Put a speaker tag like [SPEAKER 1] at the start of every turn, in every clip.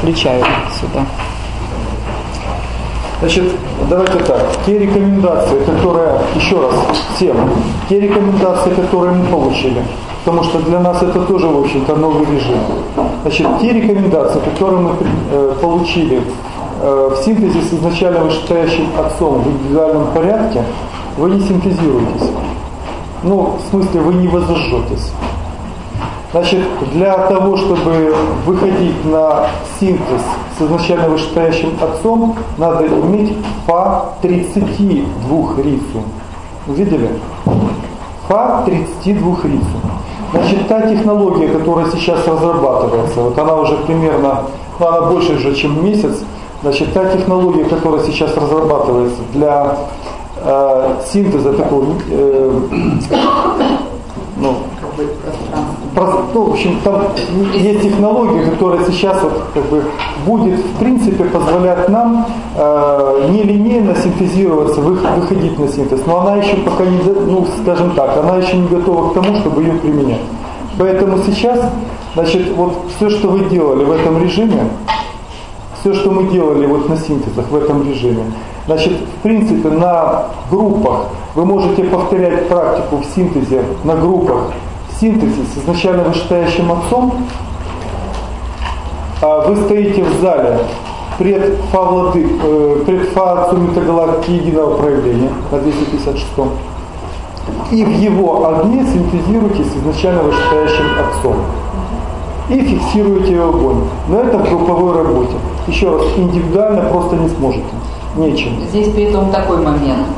[SPEAKER 1] включаю сюда.
[SPEAKER 2] Значит, давайте так. Те рекомендации, которые, еще раз, всем, те рекомендации, которые мы получили, потому что для нас это тоже, в общем-то, новый режим. Значит, те рекомендации, которые мы получили в синтезе с изначально вышестоящим отцом в индивидуальном порядке, вы не синтезируетесь. Ну, в смысле, вы не возжжетесь. Значит, для того, чтобы выходить на синтез с изначально вышестоящим отцом, надо иметь по 32 рицу. Видели? По 32 рицу. Значит, та технология, которая сейчас разрабатывается, вот она уже примерно, ну, она больше уже, чем месяц, значит, та технология, которая сейчас разрабатывается для синтеза такого, в общем, там есть технология, которая сейчас вот, как бы, будет, в принципе, позволять нам нелинейно синтезироваться, выходить на синтез. Но она еще пока не, ну, скажем так, она еще не готова к тому, чтобы ее применять. Поэтому сейчас, значит, вот все, что вы делали в этом режиме, все, что мы делали вот на синтезах в этом режиме, значит, в принципе, на группах вы можете повторять практику в синтезе, на группах, в синтезе с изначально вышестоящим отцом. Вы стоите в зале пред фа отцу метагалактики единого проявления на 256-м. И в его огне синтезируете с изначально вышестоящим отцом. И фиксируете его огонь. Но это в групповой работе. Еще раз, индивидуально просто не сможете. Нечем.
[SPEAKER 1] Здесь при этом такой момент.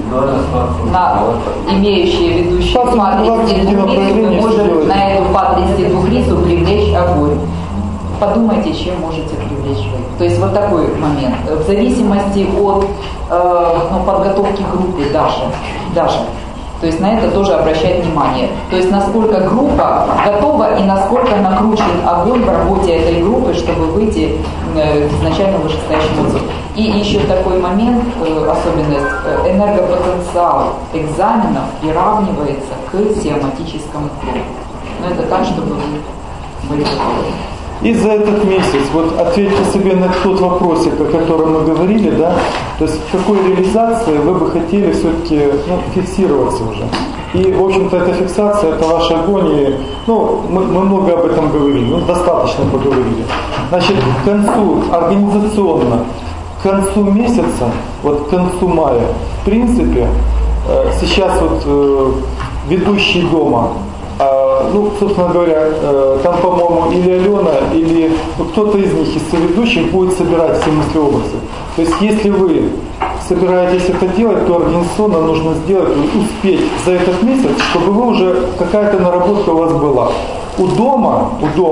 [SPEAKER 1] На имеющие ведущие по 32 рису мы можем на эту по 32 рису привлечь огонь. Подумайте, чем можете привлечь вы. То есть вот такой момент. В зависимости от подготовки группы даже. То есть на это тоже обращать внимание. То есть насколько группа готова и насколько накручен огонь в работе этой группы, чтобы выйти к изначально вышестоящему отцу. И еще такой момент, особенность, энергопотенциал экзаменов приравнивается к сиоматическому кругу. Но это так, чтобы вы были готовы.
[SPEAKER 2] И за этот месяц, вот ответьте себе на тот вопросик, о котором мы говорили, да, то есть в какой реализации вы бы хотели все-таки фиксироваться уже. И, в общем-то, эта фиксация, это ваша агония, мы много об этом говорили, достаточно поговорили. Значит, к концу, организационно, к концу месяца, вот к концу мая, в принципе, сейчас вот ведущий дома, собственно говоря, там, по-моему, или Алена, или кто-то из них, из соведущих, будет собирать все мыслеобразы. То есть, если вы собираетесь это делать, то организационно нужно сделать, успеть за этот месяц, чтобы вы уже, какая-то наработка у вас была. У дома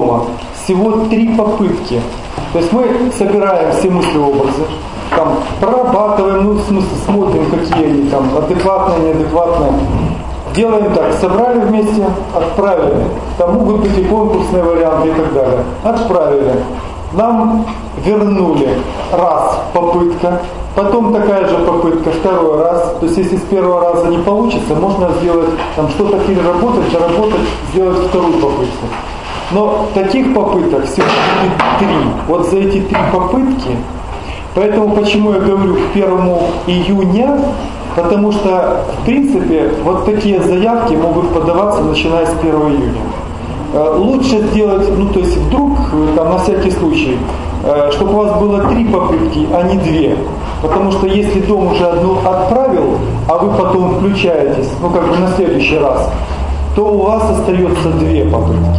[SPEAKER 2] всего 3 попытки. То есть, мы собираем все мыслеобразы, там, прорабатываем, в смысле, смотрим, какие они там, адекватные, неадекватные. Делаем так, собрали вместе, отправили. Там могут быть и конкурсные варианты и так далее. Отправили. Нам вернули раз попытка, потом такая же попытка второй раз. То есть если с первого раза не получится, можно сделать, там что-то переработать, доработать, сделать вторую попытку. Но таких попыток всего будет 3. Вот за эти 3 попытки, поэтому почему я говорю к 1 июня, потому что, в принципе, вот такие заявки могут подаваться, начиная с 1 июня. Лучше сделать, то есть вдруг, там, на всякий случай, чтобы у вас было 3 попытки, а не 2. Потому что если дом уже одну отправил, а вы потом включаетесь, на следующий раз, то у вас остается 2 попытки.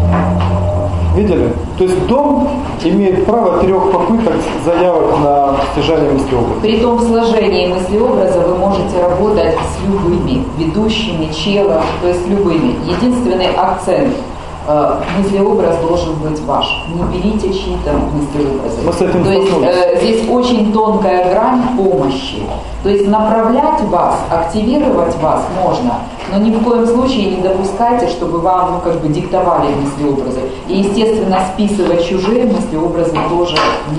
[SPEAKER 2] Видели? То есть дом имеет право 3 попыток заявок на стяжание мыслеобраза.
[SPEAKER 1] При том в сложении мыслеобраза вы можете работать с любыми ведущими, челом, то есть любыми. Единственный акцент – мыслеобраз должен быть ваш. Не берите чьи-то мыслеобразы. То есть здесь очень тонкая грань помощи. То есть направлять вас, активировать вас можно, но ни в коем случае не допускайте, чтобы вам диктовали мыслеобразы. И, естественно, списывать чужие мыслеобразы тоже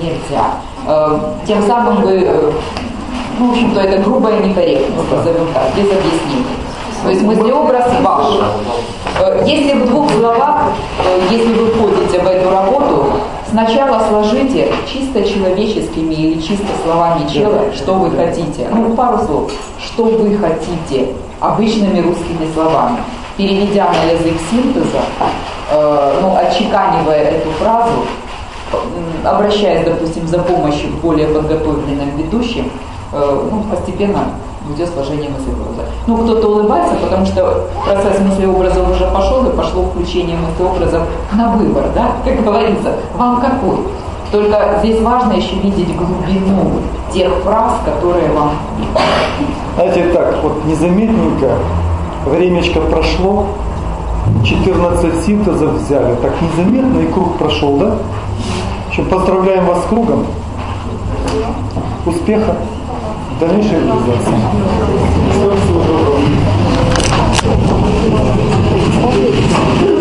[SPEAKER 1] нельзя. Тем самым вы, в общем-то, это грубая некорректность, назовем так, без объяснений. То есть мыслеобраз ваш. Если в двух словах, если вы входите в эту работу, сначала сложите чисто человеческими или чисто словами чела, что вы хотите. Ну, пару слов. Что вы хотите обычными русскими словами. Переведя на язык синтеза, отчеканивая эту фразу, обращаясь, допустим, за помощью к более подготовленным ведущим, постепенно идет сложение мыслеобраза. Кто-то улыбается, потому что процесс мыслеобразов уже пошел, и пошло включение мыслеобразов на выбор, да, как говорится, вам какой. Только здесь важно еще видеть глубину тех фраз, которые вам...
[SPEAKER 2] Знаете, так, вот незаметненько, времечко прошло, 14 синтезов взяли, так незаметно и круг прошел, да? В общем, поздравляем вас с кругом. Успеха, дальнейшей реализации. Всего доброго.